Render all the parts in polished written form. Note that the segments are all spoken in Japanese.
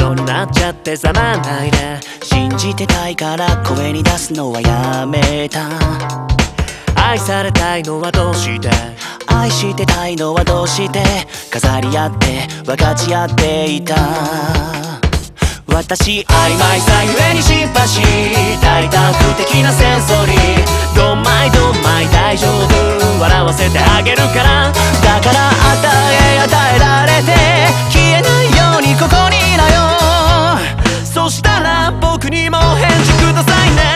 ようになっちゃってざまないね。 信じてたいから声に出すのはやめた。 愛されたいのはどうして、 愛してたいのはどうして、飾り合って分かち合っていた。私曖昧さゆえにシンパシー、大胆不敵なセンソリー。ドンマイドンマイ大丈夫、笑わせてあげるから。だから与えられて消えないようにここにいなよ。そしたら僕にも返事くださいね。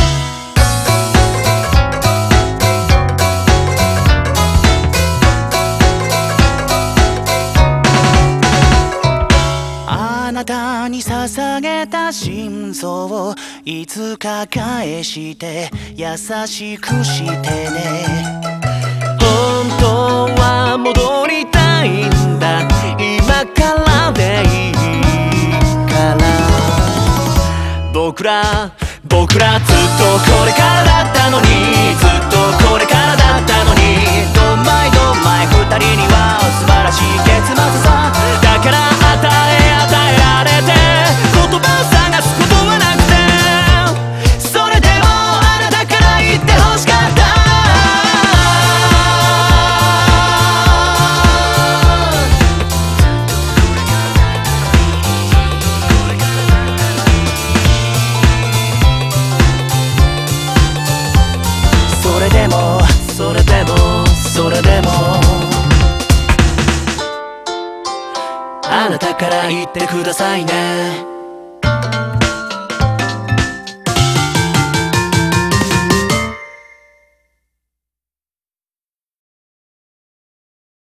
あなたに捧げた心臓をいつか返して優しくしてね。 本当は戻りたいんだ、今からでいいから。僕らずっとこれからだったのに、ずっとこれからだったのに。 ドンマイドンマイ二人には素晴らしい結末さ。 だから与えられて言葉を探すことはなくて、 それでもあなたから言ってほしかった。それでもあなたから言ってくださいね。